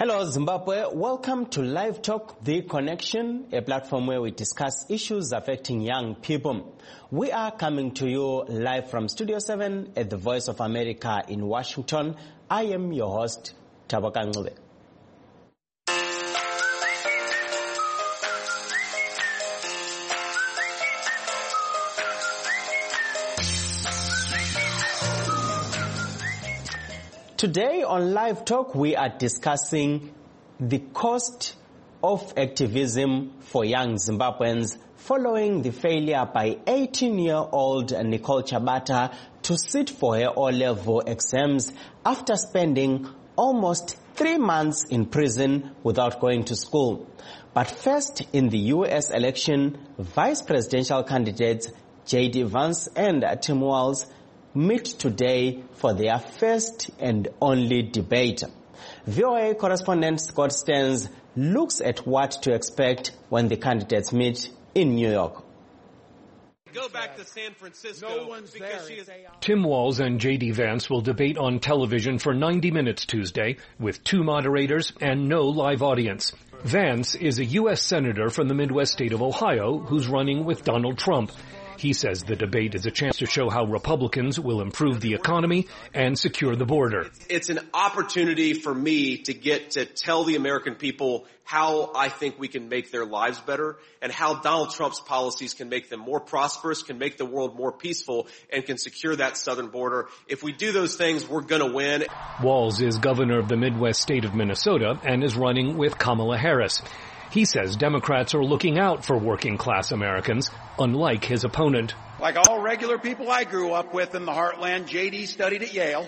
Hello Zimbabwe, welcome to Live Talk, The Connection, a platform where we discuss issues affecting young people. We are coming to you live from Studio 7 at the Voice of America in Washington. I am your host, Tabaka Ngube. Today on Live Talk, we are discussing the cost of activism for young Zimbabweans following the failure by 18-year-old Nicole Chabata to sit for her O-level exams after spending almost 3 months in prison without going to school. But first, in the U.S. election, vice presidential candidates J.D. Vance and Tim Walz meet today for their first and only debate. VOA correspondent Scott Stearns looks at what to expect when the candidates meet in New York. Go back to San Francisco. No one's there. Tim Walz and J.D. Vance will debate on television for 90 minutes Tuesday with 2 moderators and no live audience. Vance is a U.S. senator from the Midwest state of Ohio who's running with Donald Trump. He says the debate is a chance to show how Republicans will improve the economy and secure the border. It's an opportunity for me to get to tell the American people how I think we can make their lives better and how Donald Trump's policies can make them more prosperous, can make the world more peaceful, and can secure that southern border. If we do those things, we're going to win. Walz is governor of the Midwest state of Minnesota and is running with Kamala Harris. He says Democrats are looking out for working-class Americans, unlike his opponent. Like all regular people I grew up with in the heartland, J.D. studied at Yale,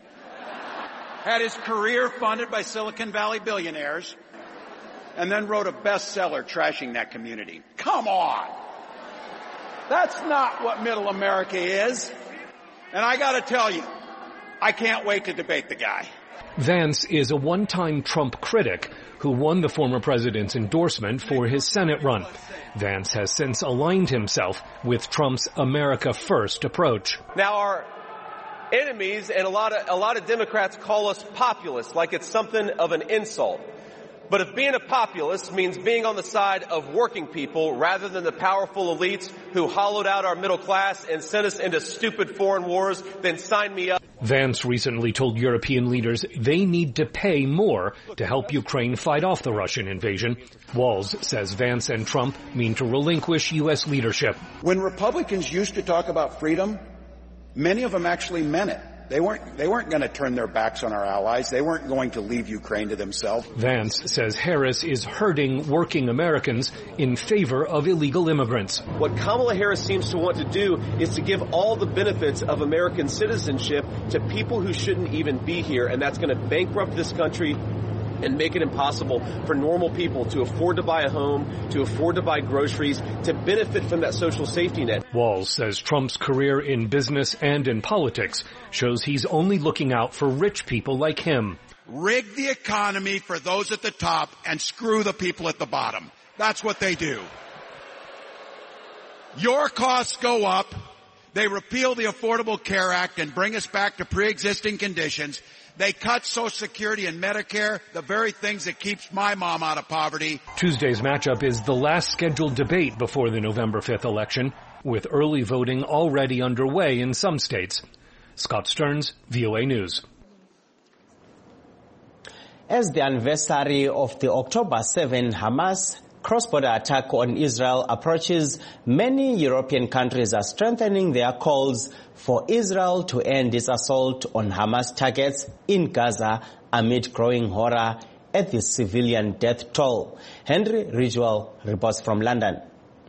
had his career funded by Silicon Valley billionaires, and then wrote a bestseller trashing that community. Come on! That's not what middle America is. And I gotta tell you, I can't wait to debate the guy. Vance is a one-time Trump critic who won the former president's endorsement for his Senate run. Vance has since aligned himself with Trump's America First approach. Now our enemies and a lot of Democrats call us populists, like it's something of an insult. But if being a populist means being on the side of working people rather than the powerful elites who hollowed out our middle class and sent us into stupid foreign wars, then sign me up. Vance recently told European leaders they need to pay more to help Ukraine fight off the Russian invasion. Walz says Vance and Trump mean to relinquish U.S. leadership. When Republicans used to talk about freedom, many of them actually meant it. They weren't going to turn their backs on our allies. They weren't going to leave Ukraine to themselves. Vance says Harris is hurting working Americans in favor of illegal immigrants. What Kamala Harris seems to want to do is to give all the benefits of American citizenship to people who shouldn't even be here, and that's going to bankrupt this country and make it impossible for normal people to afford to buy a home, to afford to buy groceries, to benefit from that social safety net. Walz says Trump's career in business and in politics shows he's only looking out for rich people like him. Rig the economy for those at the top and screw the people at the bottom. That's what they do. Your costs go up. They repeal the Affordable Care Act and bring us back to pre-existing conditions. They cut Social Security and Medicare, the very things that keeps my mom out of poverty. Tuesday's matchup is the last scheduled debate before the November 5th election, with early voting already underway in some states. Scott Stearns, VOA News. As the anniversary of the October 7 Hamas cross-border attack on Israel approaches, many European countries are strengthening their calls for Israel to end its assault on Hamas targets in Gaza amid growing horror at the civilian death toll. Henry Ridgewell reports from London.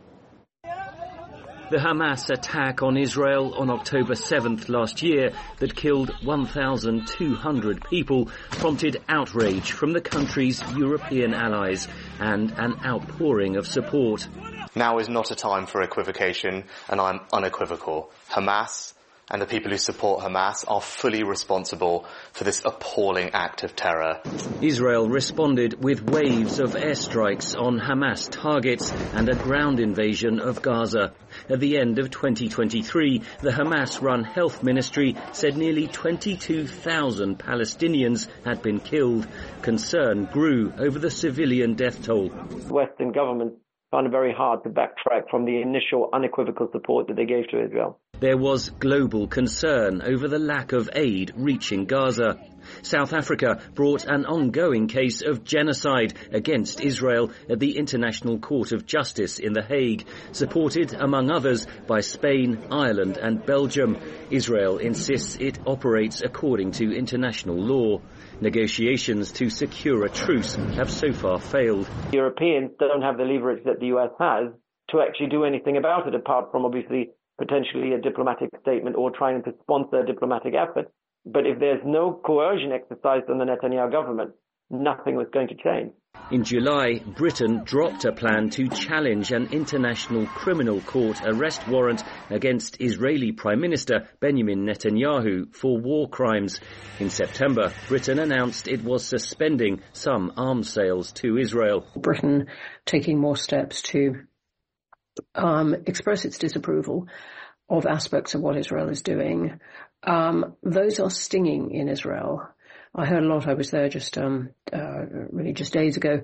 The Hamas attack on Israel on October 7th last year that killed 1,200 people prompted outrage from the country's European allies and an outpouring of support. Now is not a time for equivocation, and I'm unequivocal. Hamas and the people who support Hamas are fully responsible for this appalling act of terror. Israel responded with waves of airstrikes on Hamas targets and a ground invasion of Gaza. At the end of 2023, the Hamas-run health ministry said nearly 22,000 Palestinians had been killed. Concern grew over the civilian death toll. Western governments found it very hard to backtrack from the initial unequivocal support that they gave to Israel. There was global concern over the lack of aid reaching Gaza. South Africa brought an ongoing case of genocide against Israel at the International Court of Justice in The Hague, supported, among others, by Spain, Ireland and Belgium. Israel insists it operates according to international law. Negotiations to secure a truce have so far failed. Europeans don't have the leverage that the US has to actually do anything about it, apart from obviously potentially a diplomatic statement or trying to sponsor a diplomatic effort. But if there's no coercion exercised on the Netanyahu government, nothing was going to change. In July, Britain dropped a plan to challenge an international criminal court arrest warrant against Israeli Prime Minister Benjamin Netanyahu for war crimes. In September, Britain announced it was suspending some arms sales to Israel. Britain taking more steps to express its disapproval of aspects of what Israel is doing. Those are stinging in Israel. I heard a lot. I was there just days ago,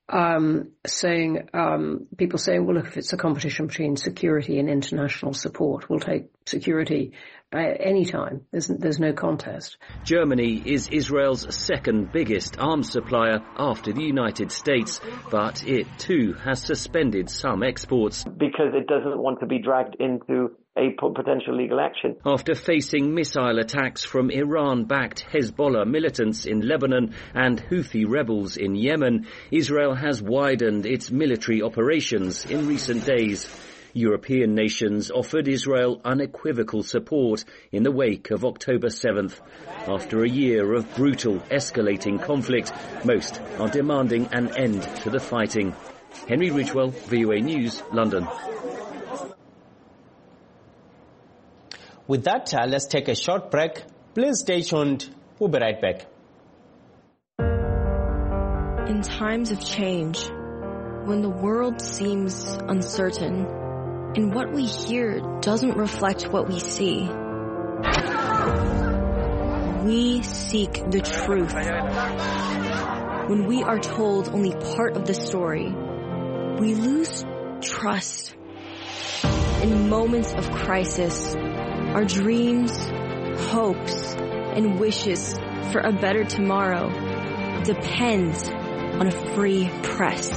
people saying, well, look, if it's a competition between security and international support, we'll take security any time. There's no contest. Germany is Israel's second biggest arms supplier after the United States, but it too has suspended some exports. Because it doesn't want to be dragged into a potential legal action. After facing missile attacks from Iran-backed Hezbollah militants in Lebanon and Houthi rebels in Yemen, Israel has widened its military operations in recent days. European nations offered Israel unequivocal support in the wake of October 7th. After a year of brutal, escalating conflict, most are demanding an end to the fighting. Henry Ridgwell, VOA News, London. With that, let's take a short break. Please stay tuned. We'll be right back. In times of change, when the world seems uncertain and what we hear doesn't reflect what we see, we seek the truth. When we are told only part of the story, we lose trust. In moments of crisis, our dreams, hopes, and wishes for a better tomorrow depends on a free press.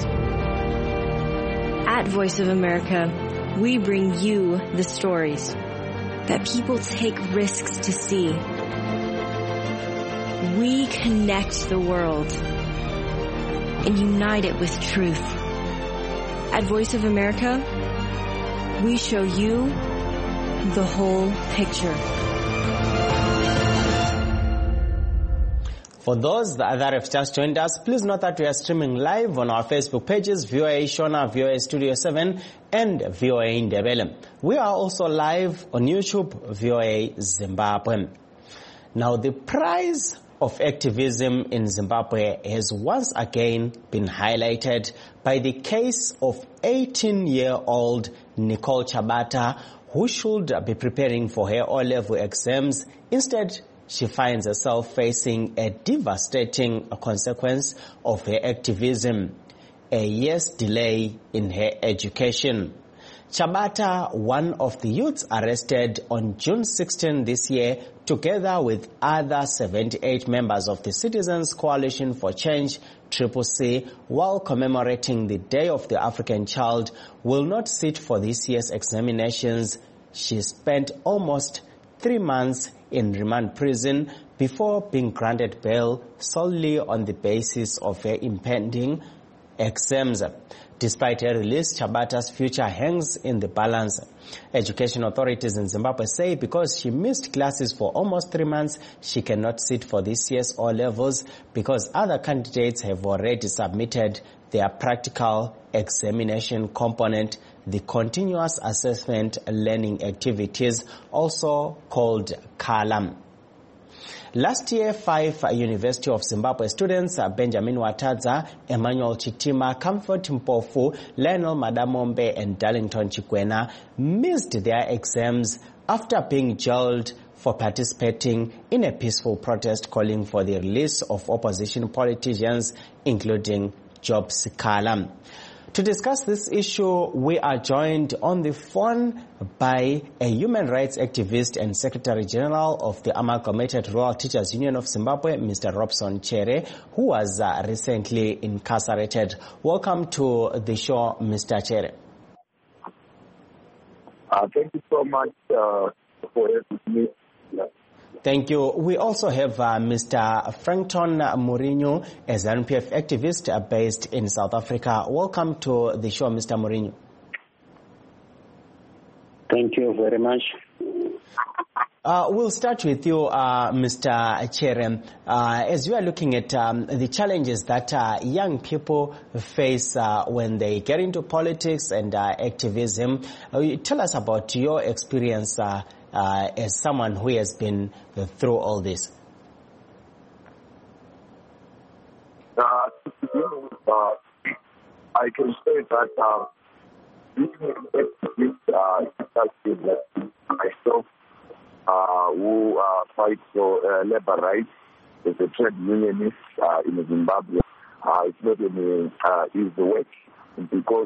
At Voice of America, we bring you the stories that people take risks to see. We connect the world and unite it with truth. At Voice of America, we show you the whole picture. For those that have just joined us, please note that we are streaming live on our Facebook pages, VOA Shona, VOA Studio 7, and VOA Ndebele. We are also live on YouTube, VOA Zimbabwe. Now, the price of activism in Zimbabwe has once again been highlighted by the case of 18-year-old Nicole Chabata, who should be preparing for her O-level exams. Instead, she finds herself facing a devastating consequence of her activism, a year's delay in her education. Chabata, one of the youths arrested on June 16 this year, together with other 78 members of the Citizens Coalition for Change, CCC, while commemorating the Day of the African Child, will not sit for this year's examinations. She spent almost 3 months in remand prison before being granted bail solely on the basis of her impending exams. Despite her release, Chabata's future hangs in the balance. Education authorities in Zimbabwe say because she missed classes for almost 3 months, she cannot sit for this year's O-levels because other candidates have already submitted their practical examination component the Continuous Assessment Learning Activities, also called CALAM. Last year, 5 University of Zimbabwe students, Benjamin Watadza, Emmanuel Chitima, Comfort Mpofu, Lionel Madamombe, and Darlington Chikwena, missed their exams after being jailed for participating in a peaceful protest calling for the release of opposition politicians, including Job Sikala. To discuss this issue, we are joined on the phone by a human rights activist and Secretary General of the Amalgamated Rural Teachers Union of Zimbabwe, Mr. Robson Chere, who was recently incarcerated. Welcome to the show, Mr. Chere. Thank you so much for having me. Thank you. We also have Mr. Frankton Mourinho, a ZANU-PF activist based in South Africa. Welcome to the show, Mr. Mourinho. Thank you very much. We'll start with you, Mr. Chere. As you are looking at the challenges that young people face when they get into politics and activism, tell us about your experience as someone who has been through all this. I can say that being an activist myself, who fight for labor rights as a trade unionist in Zimbabwe, it's not an easy work, because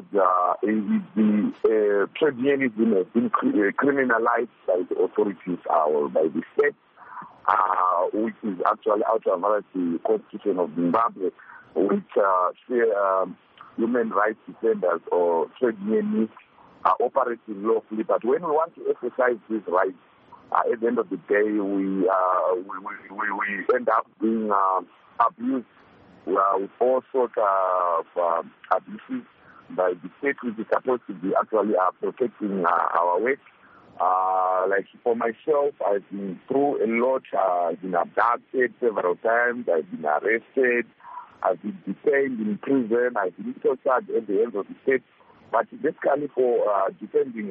the trade unionism has been criminalized by the authorities or by the state, which is actually out of the constitution of Zimbabwe, which say human rights defenders or trade unionists are operating lawfully. But when we want to exercise these rights, at the end of the day, we end up being abused with all sorts of abuses by the state, which is supposed to be actually protecting our work. Like for myself, I've been through a lot. I've been abducted several times. I've been arrested. I've been detained in prison. I've been tortured at the hands of the state. But basically for defending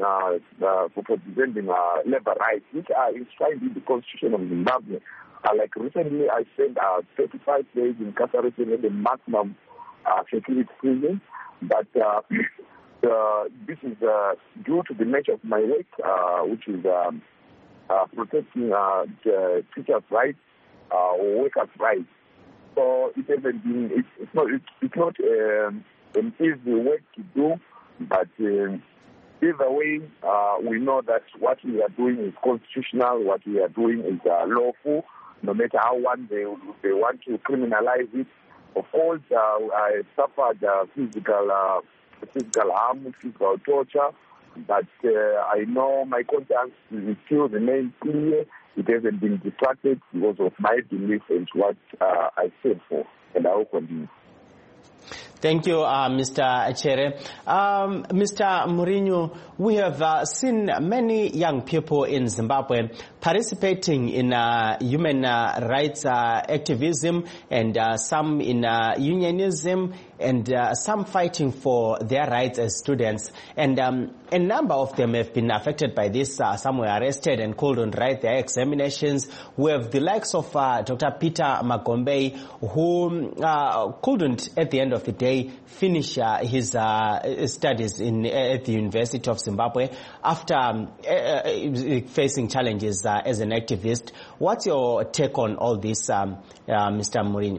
labor rights, which are enshrined in the Constitution of Zimbabwe. Like recently, I spent 35 days incarcerated in the maximum security prison. But this is due to the nature of my work, which is protecting the teachers' rights or workers' rights. So it hasn't been. It's not an easy work to do, but either way, we know that what we are doing is constitutional. What we are doing is lawful, no matter how they want to criminalize it. Of course, I suffered physical harm, physical torture, but I know my conscience still remains clear. It hasn't been distracted because of my belief and what I stood for, and I will continue. Thank you, Mr. Chere. Mr. Mourinho, we have seen many young people in Zimbabwe participating in human rights activism, and some in unionism, and some fighting for their rights as students. And a number of them have been affected by this. Some were arrested and called on to write their examinations. We have the likes of Dr. Peter Magombe, who couldn't, at the end of the day, finish his studies at the University of Zimbabwe after facing challenges as an activist. What's your take on all this, Mr. Mourinho?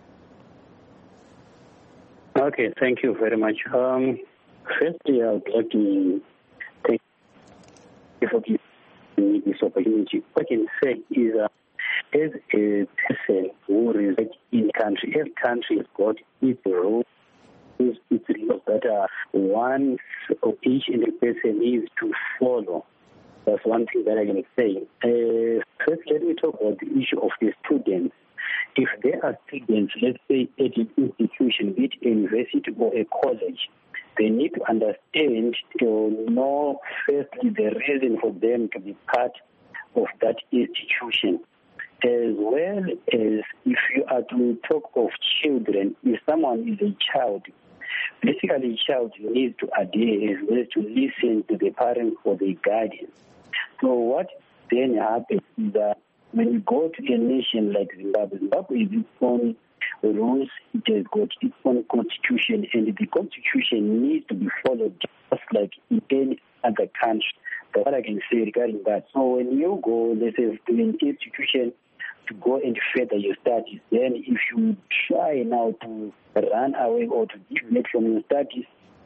Okay, thank you very much. Firstly, I would like to thank you for giving me this opportunity. What I can say is, as a person who resides in the country, every country has got its rules, its laws that one of each and every person needs to follow. That's one thing that I can say. First, let me talk about the issue of the students. If there are students, let's say, at an institution, be it a university or a college, they need to understand to know, firstly, the reason for them to be part of that institution. As well as if you are to talk of children, if someone is a child, basically a child needs to adhere as well to listen to the parents for the guidance. So what then happens is that when you go to a nation like Zimbabwe, Zimbabwe is its own rules, it has got its own constitution, and the constitution needs to be followed just like in any other country. That's what I can say regarding that. So when you go, let's say, to an institution to go and further your studies, then if you try now to run away or to deviate from your studies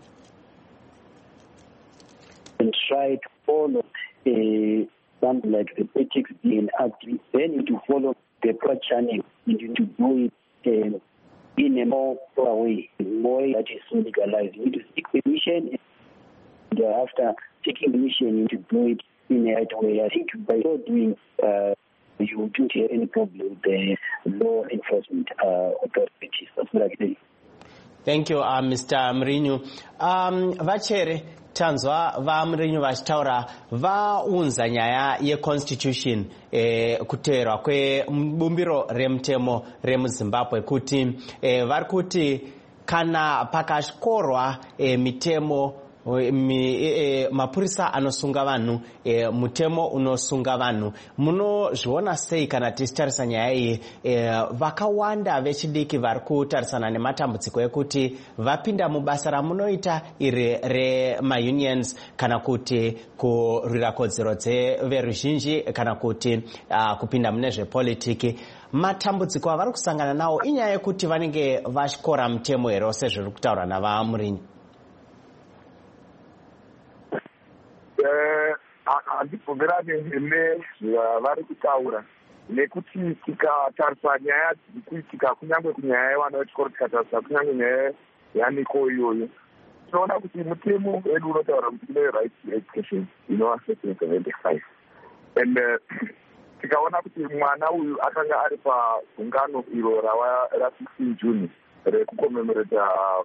and try to follow something like the ethics being active, then you need to follow the proper channel. You need to do it in a more proper way, more that is so legalized. You need to seek permission, and after taking permission, you need to do it in a right way. I think by so doing, you wouldn't have any problem with the law enforcement authorities. That's what I say. Thank you, Mr. Mrinyu. Vachere tanzwa va Mrinyu vachitaura vaunza nyaya yeconstitution kuteerwa kwebumbiro remutemo remuZimbabwe kuti vari kuti kana pakaskorwa mitemo mapurisa anosunga vanhu mutemo unosunga vanhu. Munozviona sei kana tichitarisa nyaya iyi vakawanda vechidiki vari kutarisana nematambudziko ekuti vapinda mubasa ramunoita iri remaunions kana kuti kurwira kodzero dzeveruzhinji kana kuti kupinda mune zvepolitiki? Matambudziko avari kusangana nawo inyaya yekuti vanenge vachikora mutemo here sezviri kutaurwa navaMurinyi? handibvumirane nevari kutaura nekuti tikatarisa nyaya dziri kuitika kunyange kunyaya yevana vechikoro tikatarisa kunyange nyaya yaniko iyoyo tinoona kuti mutemo wedu unotaura kuti kune right to education inova 75 and tikaona kuti mwana uyu akanga ari pagungano iro rava ra16 June rekucommemorata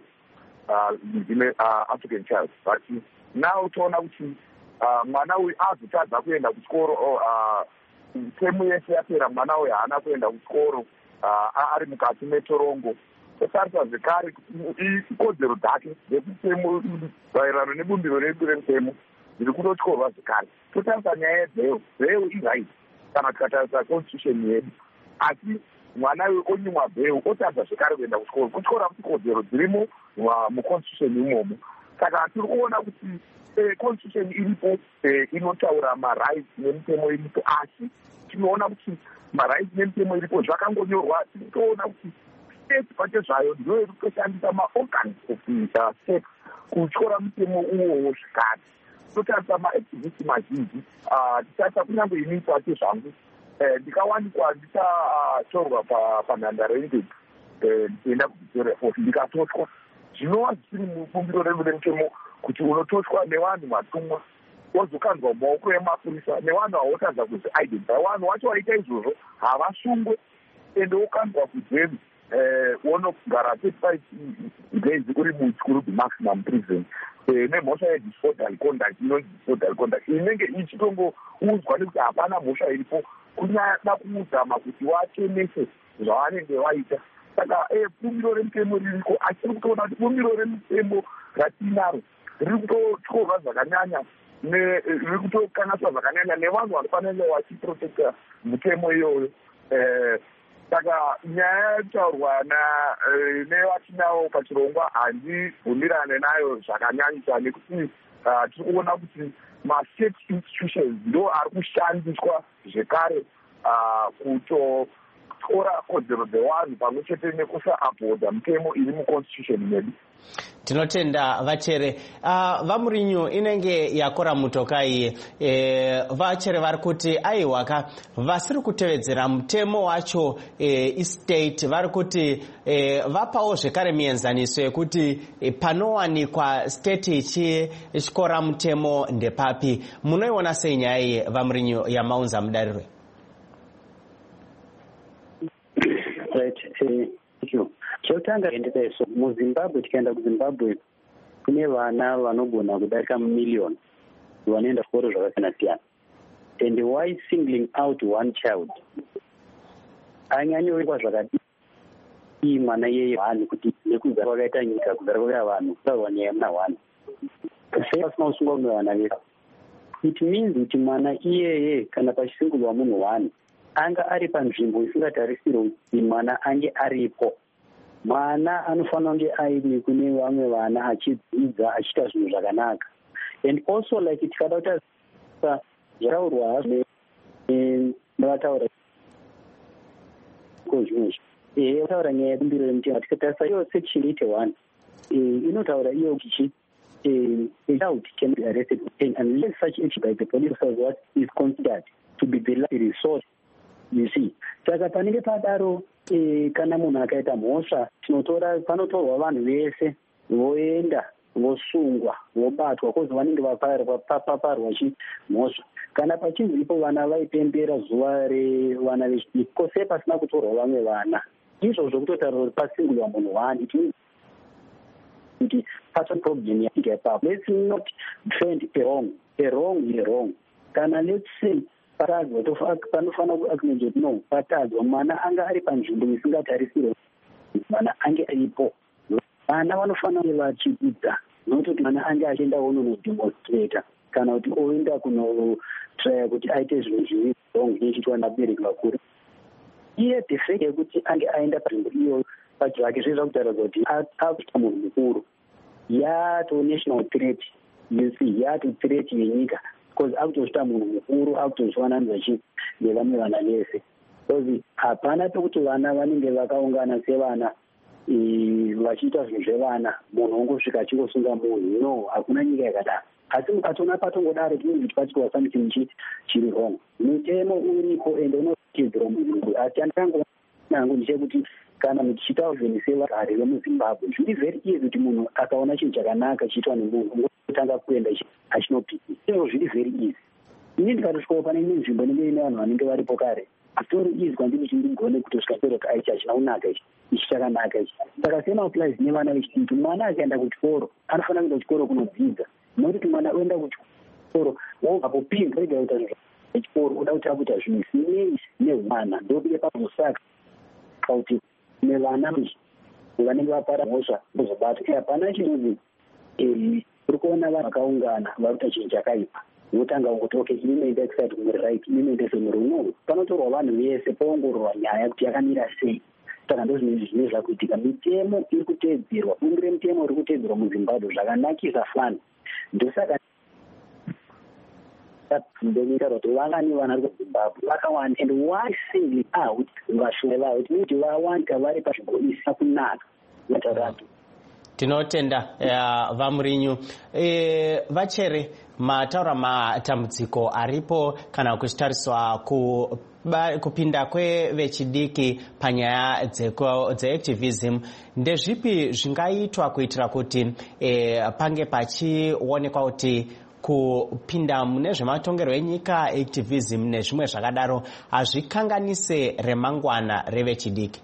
African child, but now toona kuti mwana uyu azotadza kuenda kuchikoro temu yese yapera mwana uyu haana kuenda kuchikoro ari mukati metorongo. Totarisa zvekare kuti ikodzero dzake dzekutemo maererano nebumbiro redu remutemo dziri kutotyorwa zvekare. Totarisa nyaya yedzeo iright kana tikatarisa constitution yedu, asi mwana uyu onyimwa bheu otadza zvekare kuenda kuchikoro. Kuchikoro hakuti kodzero dzirimo muconstitution imomo. Saka tiri kuona kuti constitution iripo inotaura marights nemutemo iripo, asi tinoona kuti marights nemutemo iripo zvakangonyorwa. Tirikutoona kuti state pache zvayo ndiyo iri kutoshandisa maorgans of the state kutyora mutemo uwowo zvekare. Totarisa maactivist mazhinji, titarisa kunyange ini pache zvangu ndikawanikwa ndichatorwa panhandare yeNdebvu ndichienda kuVictoria Falls ndikatotywa. Zvinova zvisiri mubumbiro redu remutemo kuti unototywa nevanhu vatumwa wozokanzwa mumaoko emapurisa nevanhu vavotadza kuti identify. Vanhu vacho vaita izvozvo havasungwe ende wokanzwa kujeri wonogara 35 days uri maximum prison nemhosva yedisorderly conduct inonzi disorderly conduct inenge ichitongoudzwa nekuti hapana mhosva iripo, kunyada kuzama kuti vachenese zvavanenge vaita. Saka bumbiro remutemo ririko, asi tiri kutoona kuti bumbiro remutemo ratinaro riri kutotyorwa zvakanyanya riri kutokanaswa zvakanyanya nevanhu vanofanira vachiprotecta mutemo iyoyo. Saka nyaya yataurwa nevatinawo pachirongwa handibvumirane nayo zvakanyanyisa, nekuti tiri kuona kuti mastate institutions ndo ari kushandiswa zvekare kutotora kodzero dzevanhu pamwe chete nekusauphodha mutemo iri muconstitution medu. Tinotenda Vachere. VaMurinyu inenge yakora mutoka iyi Vachere vari kuti aiwaka vasiri kutevedzera mutemo wacho estate vari kuti vapawo zvekare mienzaniso yekuti panowanikwa state ichikora mutemo ndepapi. Munoiona sei nyaya iyi VaMurinyu yamaunza mudarirwe? Chotanga endeso muZimbabwe, tikaenda kuZimbabwe kune vana vanogona kudarika million vanoenda kuchikoro zvakasiyana-siyana. And why singling out one child? Anyanyorekwa zvakadii mwana yeye vanhu kuti nekuzara kwakaita nyika kuzara kwakaita vanhu kutaurwa nyaya yemuna hwani sei pasina kusungwa kuno vana vedu. It means kuti mwana iyeye kana pachisungirwa munhu hwani anga ari panzvimbo isingatarisirwi kuti mwana ange aripo. Mwana anofanira kunge aine kune vamwe vana achidzidza achiita zvinhu zvakanaka. And also like tikada kuta zvataurwa nevataura taura nyaya yebumbiro remutemo tikatarisa iyo section 81 inotaura iyo kuti a child can be arrested unless such action by the police officers what is considered to be the last resort. You see, saka panenge padaro kana munhu akaita mhosva panotorwa vanhu vese voenda vosungwa vobatwa kozi vanenge vaparwa chimhosva. Kana pachinzipo vana vaipembera zuva revana vechidiki kose pasina kutorwa vamwe vana izvozvo kutotaura kuti pasingulwa munhu wani kuti pacha problem yaika ipapo. Let's not defend a wrong is wrong. Kana let's say patadzwa panofanira kuacknowledge kuti no patadzwa mwana anga ari panzvimbo isingatarisirwe mwana ange aripo. Vana vanofanira kunge vachidzidza nototi mwana ange achienda ononodemonstrata kana kuti oenda kunotraya kuti aite zvinhu zviri wrong zvichiitwa nabereki vakuru. Iye the fact yekuti ange aenda panzvimbo iyo pachake zvezva kutaridza kuti akuita munhu mukuru yato national threat. You see, yato threat yenyika because akutozvita munhu mukuru akutozviwananidza nevamwe vana vese. Because hapana pekuti vana vanenge vakaungana sevana vachiita zvinhu zvevana munhu ongosvika achingosunga munhu. No, hakuna nyika yakadaro. Asi mukatona patongodaro tinenge tichipatwa something chiri wrong. Mutemo uripo ende unoteedzerwa munhu. Asi andangu ndechekuti kana muchiitawo zvinhu sevagari vemuzimbabwe zviri very easy kuti munhu akaona chinhu chakanaka chiitwa nemunhu ngotanga kuenda achinopiki. Izvo zviri very easy. Ini ndikatosvikawo pane imwe nzvimbo inenge ine vanhu vanenge varipo kare atori easy kwandiri kuti ndigone kutosvika peroti aichi hachina kunaka ichi chakanaka ichi. Saka same applies nevana vechidiki. Mwana akaenda kuchikoro anofanira kuenda kuchikoro kunodzidza. Nokuti mwana oenda kuchikoro wobvapo pinga ega kuita zvinhu zvechikoro oda kuti akuita zvinhu zvinei nehumwana ndokuye pazosaka kuti nevana vanenge vapara mhosva vozobata hapana chinonzi uri kuona vanhu vakaungana vari kuita chinhu chakaipa votanga kungoti okay ini noenda kuside kumuri right ini noenda semuri no panotorwa vanhu vese poongororwa nyaya kuti yakamira sei. Saka ndozvinhu zvine zvakuitika. Mitemo iri kuteedzerwa bumbiro remutemo iri kuteedzerwa muzimbabwe zvakanakisa fani. Ndosaka ndinotaura kuti vangani vana vari kuzimbabwe vakawanda and why singly out vashure vavo tinoti vawanda vari pazvimbo isina kunaka vatauratu. Tinotenda vamurinyu. Vachere mataura matambudziko aripo kana kuchitariswa kupinda kwevechidiki panyaya dzeactivism. Ndezvipi zvingaitwa kuitira kuti pange pachionekwa kuti kupinda mune zvematongerwo enyika activism nezvimwe zvakadaro hazvikanganise remangwana revechidiki?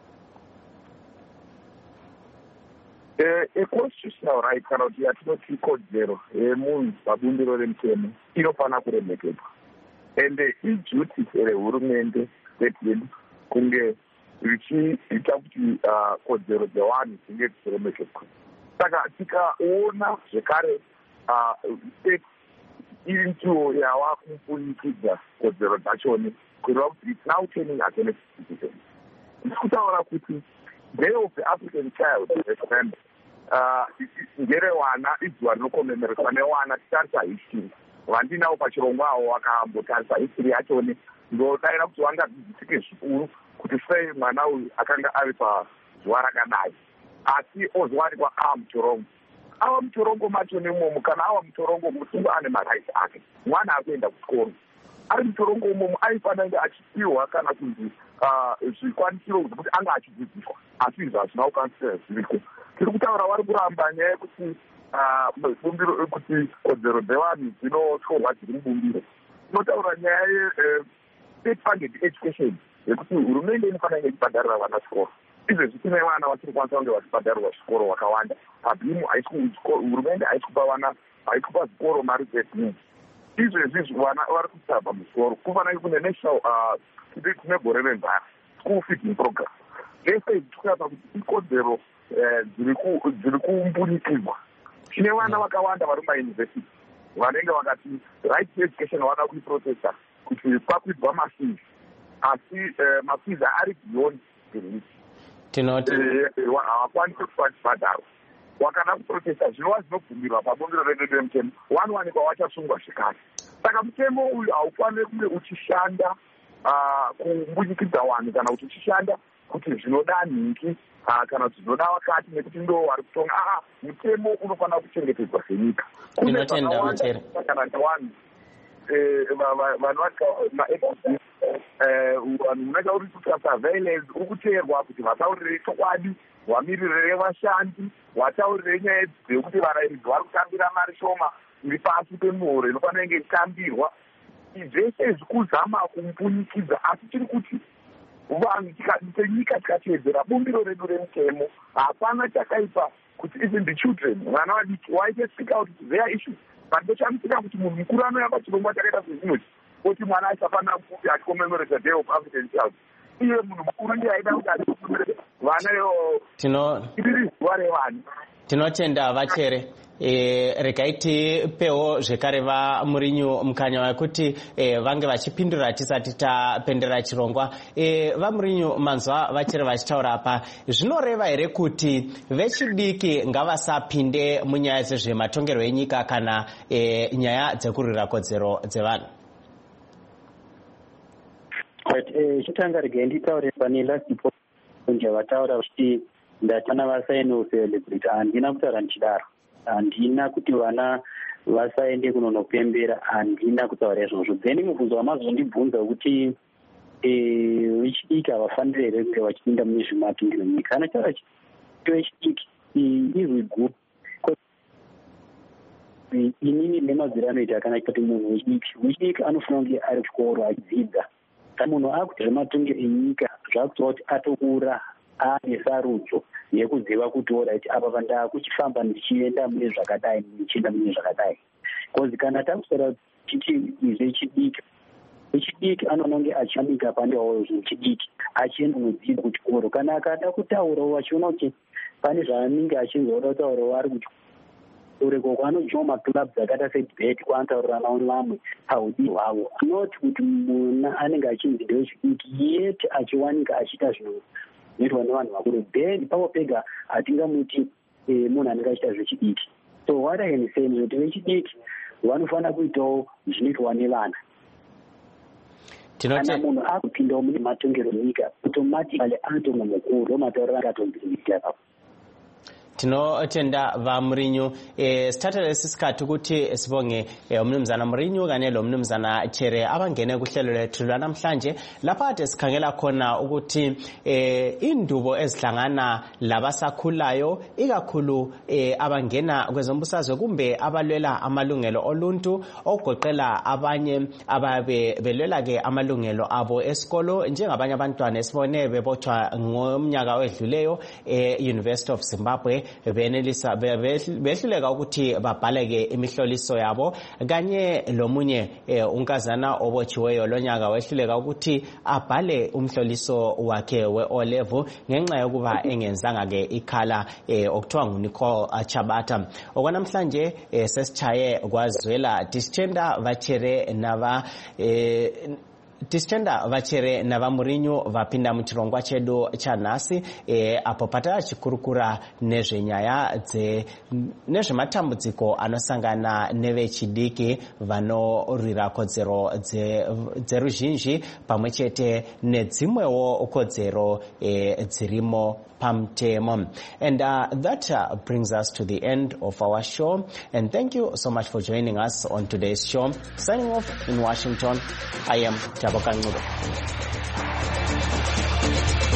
A constitutional right kana kuti yatinoti kodzero yemunhu pabumbiro remutemo inofanira kuremekedzwa ende iduty rehurumende statehedu kunge richiita kuti kodzero dzevanhu dzinge dziremekedzwa. Saka tikaona zvekare state iri ndiyo yava kupunikidza kodzero dzachoni kureva kuti it's now turning against citizens. Ndiri kutaura kuti Day of the African Child referendum ngerevana izuva rinokomemerwa newana titarisa history. Vandinawo pachirongwa avo vakambotarisa history yachoni ndodaira kuti vangadzidzisike zvikuru kuti sei mwana uyu akanga ari pazuva rakadai asi ozowanikwa ava mutorongo. Ava mutorongo macho nemomo kana ava mutorongo musungu ane marights ake. Mwana akuenda kuchikoro ari mutorongo umomo aifanira kunge achipiwa kana kunzi zvikwanisiro zvekuti anga achidzidziswa asi izvo hazvina kukanisira zviriko. Tiri kutaura vari kuramba nyaya yekuti bumbiro kuti kodzero dzevanhu dzinotorwa dziri mubumbiro. Tinotaura nyaya ye-state funded education yekuti hurumende inofanira kunge ichibhadharira vana chikoro. Izvezvi tine vana vatiri kwanisa kunge vachibhadharirwa chikoro vakawanda. Pabhimu hurumende haisi kupa vana haisi kupa zvikoro mari dzedini. Izvezvi vana vari kutsava muzvikoro kufanira kune national kune gore renzara school feeding program. zvese zvichikurapa kuti ikodzero dziri kumbunikidzwa. Tine vana vakawanda vari mumayunivhesiti vanenge vakati right to education vada kuiprotesta kuti kwakwidwa mafizi, asi mafizi ari beyond the reach, havakwanisi kuti vachibhadharwa. Wakada kuprotesta zvinova zvinobvumirwa pabumbiro redu remutemo, wanowanikwa wachasungwa zvikare. Saka mutemo uyu haufaniri kunge uchishanda kumbunyikidza vanhu kana kuti uchishanda kuti zvinoda nhingi kana kuti zvinoda vakati nekuti ndo vari kutonga. Mutemo unofanira kuchengetedzwa senyika. Tinotenda Machere. Vanhu unoita uri kuita surveillance uri kuteerwa kuti vataurire chokwadi, vamirire vashandi, vataurire nyaya dzekuti varairidzi vari kutambira mari shoma iri pasi pemuhoro inofanira kunge itambirwa. Zvese zvikuzama kumbunyikidza, asi tiri kuti vanhu senyika tikateedzera bumbiro redu remutemo, hapana chakaipa kuti even the children, vana vadiki waite speak out to their issues. But chamutika kuti munhu mukuru anoyamba chirongwa chakaita sezvinoti kuti mwana achafanira kuti achikomemorata Day of African Child. Iye munhu mukuru ndiye aida kuti achikomemorata vana iri zuva revana. Tinotenda Vachere. Regai pewo zvekare vaMurinyu mukanya wekuti vange vachipindura tisati tapendera chirongwa. VaMurinyu manzwa Vachere vachitaura apa, zvinoreva here kuti vechidiki ngavasapinde munyaya dzezvematongerwo enyika kana nyaya dzekurwira kodzero dzevanhu? Chitanga regai nditaure pane last point vataura kuti ndatana vasaini celebrate. Handina kutaura ndichidaro, handina kuti vana vasaende kunonopembera, handina kutaura izvozvo. Then mubvunzo wamazondibvunza kuti vechidiki havafaniri here kunge vachipinda mune zvematongero enyika. Kana taura vechidiki izwi guru inini nemaziro anoita kana kuti munhu wechidiki anofanira kunge ari kuchikoro achidzidza. Kana munhu akuti zvematongero enyika zvakutova kuti atokura ane sarudzo yekuziva kuti oraiti apa pandaa kuchifamba ndichienda mune zvakadai ndichienda mune zvakadai. Because kana takusara tichi vechidiki anononge achianika pandawo zvechidiki achienda mudzidza kuchikoro. Kana akada kutaurawo achiona kuti pane zvaanenge achinzoda kutaurawo ari kuchikoro, ureko kwanojoa maclubs akaita sedebate kwanotaurira navo vamwe paudi hwavo, anoti kuti muna anenge achinzi ndewechidiki yeti achiwanika achiita zvinhu zvinoitwa nevanhu vakuru. Then papo pega hatingamuti munhu anenge achiita zvechidiki. So what I am saying kuti vechidiki vanofanira kuitawo zvinoitwa nevana. Kana munhu akupindawo mune matongero enyika automatically anotonga mukuru womatauriro akatonziriita apapo. Tinotenda vaMurinyu. Sitatele sisikhathi ukuthi sibonge umnumzana Murinyu kanye lo mnumzana Chere abangene kuhlelo lethu lwanamhlanje lapha ade sikhangela khona ukuthi indubo ezihlangana labasakhulayo ikakhulu abangena kwezombusazwe kumbe abalwela amalungelo oluntu okugoqela abanye ababe belwela ke amalungelo abo esikolo njengabanye abantwana esibone bebotshwa ngomnyaka wedluleyo University of Zimbabwe benelisa behluleka ukuthi babhaleke imihloliso yabo kanye lomunye unkazana obotshiweyo lonyaka wehluleka ukuthi abhale umhloliso wakhe we-O-level ngenxa yokuba engenzanga ke ikhala okuthiwa nguNicole Chabata. Okwanamhlanje sesichaye kwazwela Disitenda Vachere navaMurinyu vapinda muchirongwa chedu chanhasi apo patara chikurukura nezvenyaya nezvematambudziko anosangana nevechidiki vanorwira kodzero dzeruzhinji pamwe chete nedzimwewo kodzero dzirimo pamtemo. And that brings us to the end of our show, and thank you so much for joining us on today's show. Signing off in Washington, I am Taboka Ngube.